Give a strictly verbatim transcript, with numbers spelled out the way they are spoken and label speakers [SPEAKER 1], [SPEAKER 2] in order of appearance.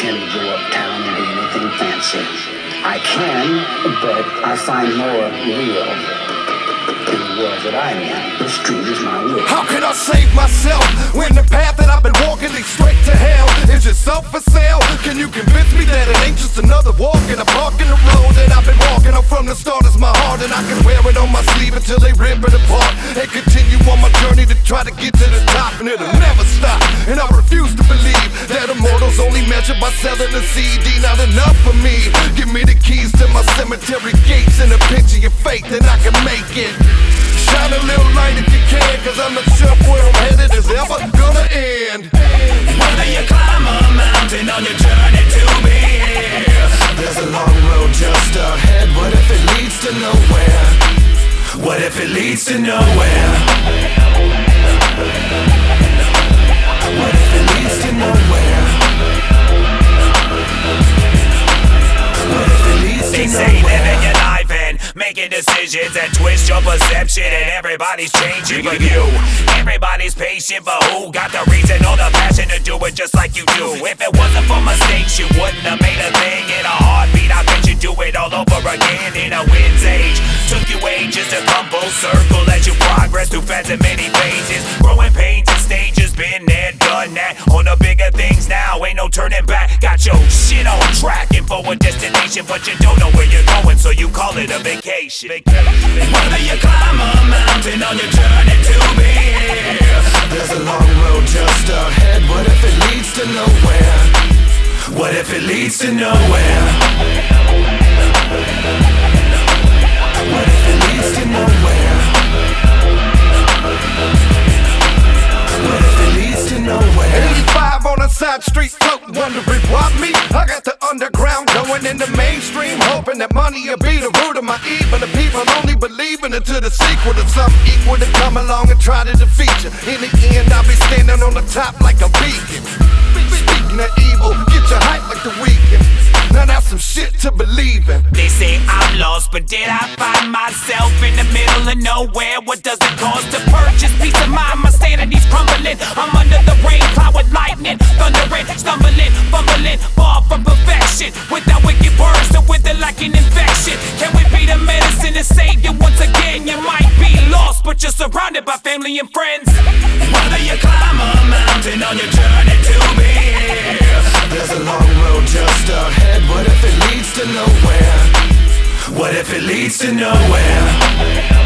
[SPEAKER 1] pretend to go uptown and be anything fancy. I can, but I find more real in the world that I'm in. The street is my world.
[SPEAKER 2] How can I save myself when the path that I've been walking leads straight to hell? Is it self for sale? Can you convince me that it ain't just another walk in a park in the road that I've been walking on from the start? Is my heart, and I can wear it on my sleeve until they rip it apart and continue on my journey to try to get to the top, and it'll never stop. And I refuse to believe that immortals only measured by selling a C D. Not enough for me. Give me the keys to my cemetery gates and a pinch of your faith, and I can make it. Shine a little light if you can, cause I'm not sure where I'm headed is ever gonna end.
[SPEAKER 3] Whether you climb a mountain on your journey to be here,
[SPEAKER 2] there's a long road just ahead. What if it leads to nowhere?
[SPEAKER 3] What if it leads to nowhere?
[SPEAKER 2] What if it leads to nowhere? What if it leads
[SPEAKER 3] They
[SPEAKER 2] to
[SPEAKER 3] say
[SPEAKER 2] nowhere?
[SPEAKER 3] living your life and making decisions that twist your perception, and everybody's changing for you. Everybody's patient, but who got the reason or the passion to do it just like you do? If it wasn't for mistakes, you wouldn't have made a thing. In a heartbeat, I bet you do it all over again. In a wind's age, took you ages to come full circle as you progress through fast and many phases. Growing pains and stages, been there, done that. On the bigger things now, ain't no turning back. Got your shit on track and for a destination, but you don't know where you're going, so you call it a vacation. Whether you climb a mountain on your journey to be here,
[SPEAKER 2] there's a long road just ahead. What if it leads to nowhere?
[SPEAKER 3] What if it leads to nowhere?
[SPEAKER 2] What if it leads to nowhere? What if it leads to nowhere? eighty-five on a side street, floating, wondering why me? I got the underground going in the mainstream, hoping that money will be the root of my evil. The people only believing until the sequel to something equal to come along and try to defeat you. In the end, I'll be standing on the top like a beacon. Speaking of evil, get your hype like the weekend. Now that's some shit to believe in.
[SPEAKER 3] They say I'm lost, but did I find myself in the middle of nowhere? What does it cost to purchase peace of mind? My sanity's crumbling. I'm under the rain cloud with lightning, thundering, stumbling, fumbling, far from perfection. Without wicked words to wither like an infection. Can we be the medicine to save you once again? You might be lost, but you're surrounded by family and friends. Whether you climb a mountain on your journey to be here,
[SPEAKER 2] there's a long road just ahead. What if it leads to nowhere?
[SPEAKER 3] What if it leads to nowhere?